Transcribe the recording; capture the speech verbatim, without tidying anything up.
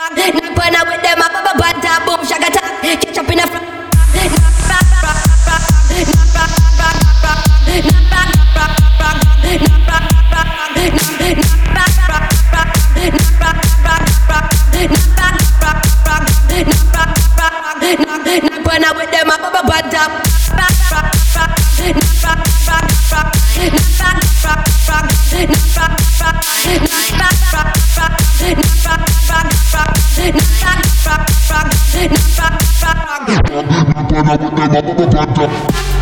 Knock burn out with them, up up a banta, boom, shaka tap, catch up in a front. Knock burn out with them, up up a banta. When I with them, I'm a